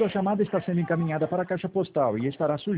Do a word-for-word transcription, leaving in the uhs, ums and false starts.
Sua chamada está sendo encaminhada para a caixa postal e estará sujeita